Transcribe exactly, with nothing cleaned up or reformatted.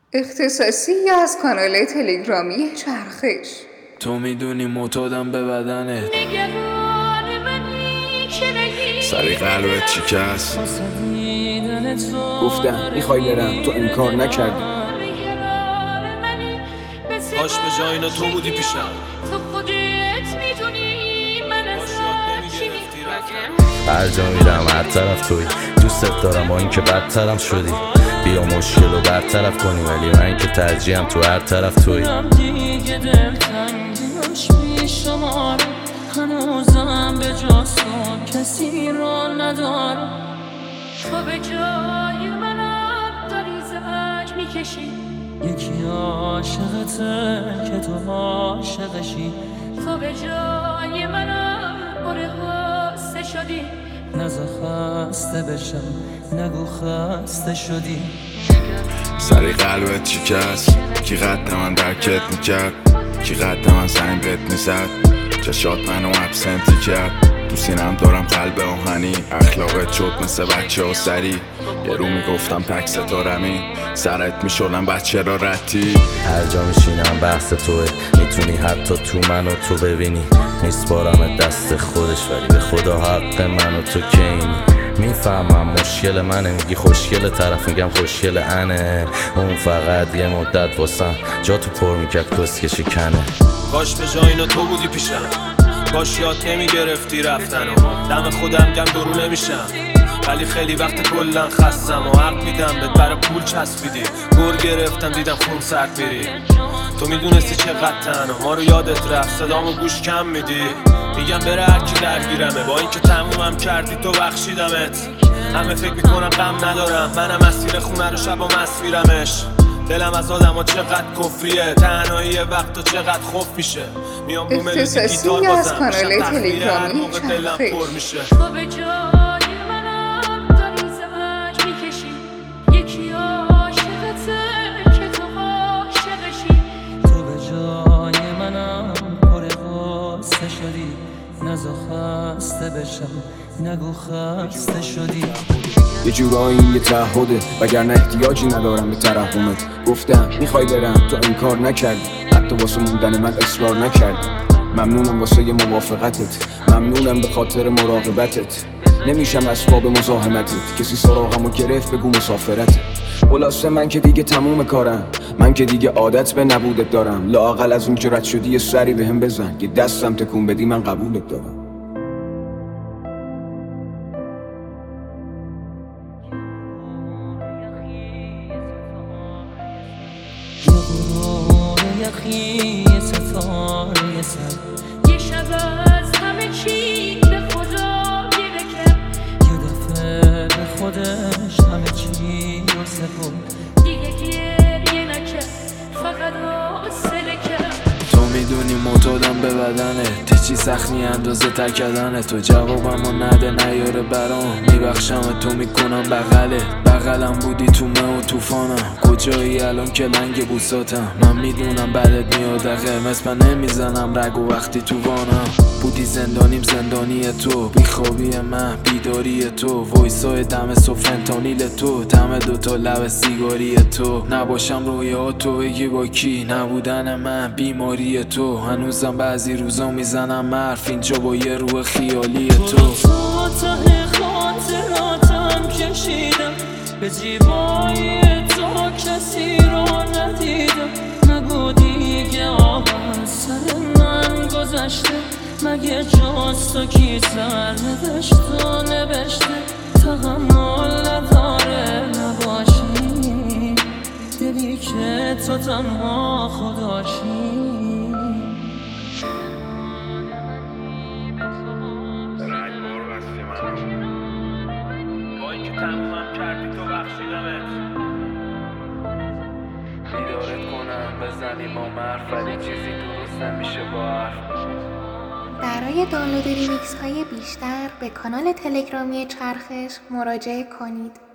اختصاصی از کانال تلگرامی چرخش. تو میدونی معتادم به بدنت، سری قلبت شکست. گفتم میخوای برم، تو انکار نکردی. کاش به جای اینا تو بودی پیشم. هر جا میرم هر طرف توی، دوستت دارم با این که بدترم شدی. بیا مشکل رو برطرف کنی، ولی من که ترجیحم تو هر طرف توی. دیگه دلتنگیمش بیشمار، هنوزم به جز تو کسی رو ندارم. تو به جای منم داری زنگ میکشی، یکی عاشقته که تو عاشقشی. تو به جای منم بره خسته شدی، نزا خسته بشم نگو خسته شدی. سری قلبت شکست. کی قد من درکت میکرد، کی قد من زنگ بهت میزد، چشات منو ابسنتی کرد. تو سینم دارم قلب آهنی، اخلاقت شد مثل بچه ها سری. یه رو میگفتم تک ستارمی، سرت میشدم بچه را رتی. هر جا میشینم بحث توه، میتونی حتی تو منو تو ببینی. میسپارم دست خودش، ولی به خدا حق منو تو که اینی. میفهمم مشکل منه، میگی خوشگل، طرف میگم خوشگل انه. اون فقط یه مدت واسم جا تو پر میکرد کسکشی کنه. کاش به جای اینا تو بودی پیشم، کاش یاد نمیگرفتی رفتنو. دم خودم گم درو نمیشم، ولی خیلی وقت کلن خستم و حق میدم بهت برای پول چسبیدی. گر گرفتم دیدم خون سرد میری. تو میدونستی چقدر تنها، ما رو یادت رفت صدامو گوش کم میدی. میگم بره هرکی درگیرمه، با اینکه تمومم کردی تو بخشیدمت. همه فکر میکنم غم ندارم، منم مسیر خونه رو شبا مسیرمش. دلم از آدم ها چقدر کفریه، تنهایی وقت و چقدر خوف میشه. میام رو ملودی گیتار بازم، کانال تلگرامی دلم پر میشه. تو به جای منم داری زنگ میکشی، یکی عاشقته که تو عاشقشی. تو به جای منم پر غصه شدی، نزا خسته بشم نگو خسته شدی. یه جورایی این یه تعهده، وگرنه احتیاجی ندارم به ترحمت. گفتم میخوای برم، تو انکار نکردی، حتی واسه موندن من اصرار نکردی. ممنونم واسه یه موافقتت، ممنونم به خاطر مراقبتت. نمیشم اسباب مزاحمتت، کسی سراغمو گرفت بگو مسافرتت. خلاصه من که دیگه تموم کارم، من که دیگه عادت به نبودت دارم. لااقل از اون که رد شدی یه سری بهم بزن، یه دستم تکون بدی من قبولت دارم. یخی ستاره سر، یه شب از همه چی به خدا گیره کرد. یه دفعه به خودش همه چی رو سپرد، دیگه گریه نکرد فقط حوصله کرد. تو میدونی معتادم به بدنت، هیچی سخت نی اندازه تکدنه. تو جوابمو نده نیاره برام، میبخشم تو میکنم بغلت. بغلم بودی تو مه و توفانم، کجایی الان که لنگ بوساتم. من میدونم بعدت میاد قرمز، من نمیزنم رگو وقتی تو وانم. بودی زندانیم زندانی تو، بیخوابی من بیداری تو، وایسای دم سفنتانیل تو، تم دوتا لب سیگاری تو. نباشم رویا تو بگی با کی، نبودن من بیماری تو. هنوزم بعضی روزا میزنم حرف اینجا با یه روح خیالی تو. تو ته خاطراتم کشیدم، به زیبایی تو کسی رو ندیدم. نگو دیگه آب از سر من گذشته، مگه جز تو کی سر نوشت و نوشته. تحمل نداره نباشی، دلی که تو تنها خداشی. با اینکه تمومم کردی تو بخشیدمت. بیدارت کنم بزنی با مرف، ولی چیزی درست نمیشه با حرف. برای دانلود ریمیکس های بیشتر به کانال تلگرامی چرخش مراجعه کنید.